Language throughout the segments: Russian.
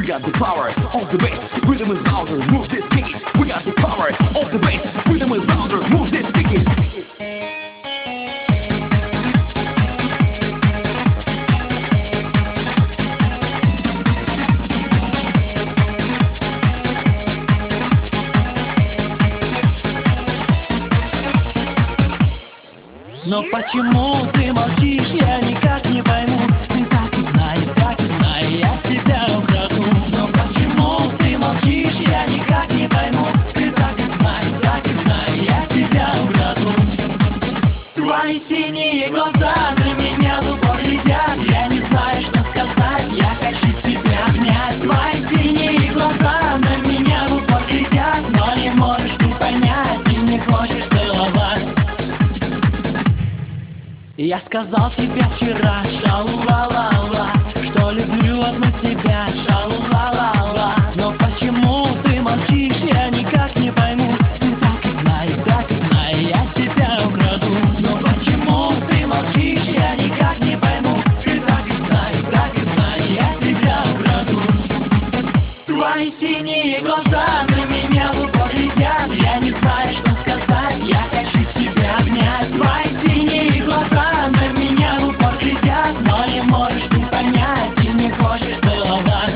We got the power of the bass. Rhythm is louder, move this ticket. We got the power of the bass. Rhythm is louder, move this ticket. Но почему ты молчишь, я никак не пойму. Ты так и знай, я тебя украду. Но почему ты молчишь, я никак не пойму. Ты так и знай, я тебя украду. Твои синие глаза на меня в упор глядят. Я не знаю, что сказать, я хочу тебя обнять. Твои синие глаза на меня в упор глядят. Но не можешь ты понять и не хочешь целовать. Я сказал тебе вчера, шалу-ла-ла-ла, что люблю одну тебя, шалу-ла-ла-ла. Но почему ты молчишь, я никак не пойму. Ты так и знай, я тебя украду. Но почему ты молчишь, я никак не пойму. Ты так и знай, я тебя украду. Твои синие глаза на меня в упор глядят. Я не знаю, что сказать, я хочу тебя обнять. Твои синие глаза на меня в упор глядят. Но не можешь ты понять и не хочешь целовать.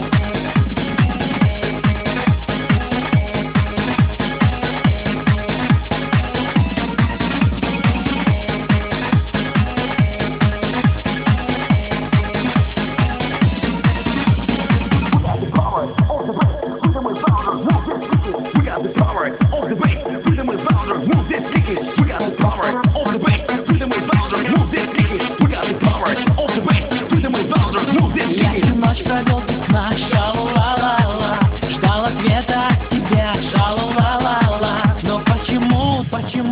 We got the power of the bass. Rhythm is louder, move this ticket. We got the power of the bass. Rhythm is louder, move this ticket. We got the power of the bass. Rhythm is louder, move this Я ticket. всю ночь провел без сна, шалу-ла-ла-ла, ждал ответа от тебя, шалу-ла-ла-ла. Но почему?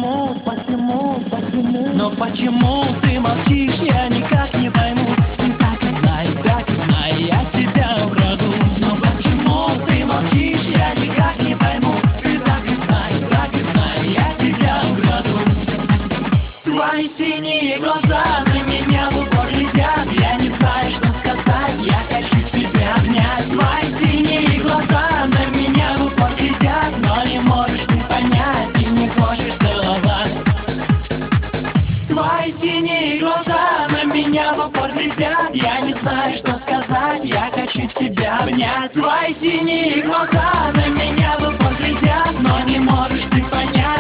Но почему ты молчишь, я никак не пойму. Ты так и знай, я тебя украду. Но почему ты молчишь, я никак не пойму. Ты так и знай, я тебя украду. Твои синие глаза на меня в упор глядят. Я не знаю, что сказать, я хочу тебя обнять. Твои синие глаза на меня в упор глядят. Но не можешь ты понять и не хочешь целовать. Твои синие глаза на меня в упор глядят. Я не знаю, что сказать, я хочу тебя обнять. Твои синие глаза на меня в упор глядят. Но не можешь ты понять